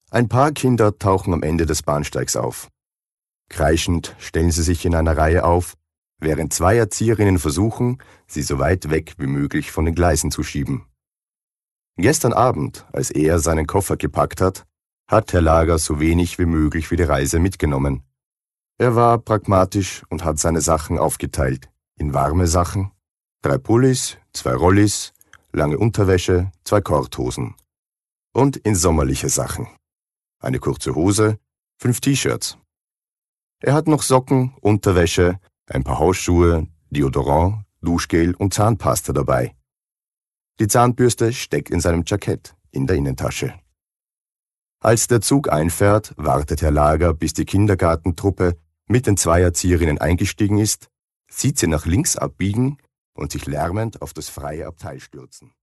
Ein paar Kinder tauchen am Ende des Bahnsteigs auf. Kreischend stellen sie sich in einer Reihe auf, während zwei Erzieherinnen versuchen, sie so weit weg wie möglich von den Gleisen zu schieben. Gestern Abend, als er seinen Koffer gepackt hat Herr Lager so wenig wie möglich für die Reise mitgenommen. Er war pragmatisch und hat seine Sachen aufgeteilt in warme Sachen, 3 Pullis, 2 Rollis, lange Unterwäsche, 2 Korthosen und in sommerliche Sachen. Eine kurze Hose, 5 T-Shirts. Er hat noch Socken, Unterwäsche, ein paar Hausschuhe, Deodorant, Duschgel und Zahnpasta dabei. Die Zahnbürste steckt in seinem Jackett, in der Innentasche. Als der Zug einfährt, wartet Herr Lager, bis die Kindergartentruppe mit den 2 Erzieherinnen eingestiegen ist, sieht sie nach links abbiegen und sich lärmend auf das freie Abteil stürzen.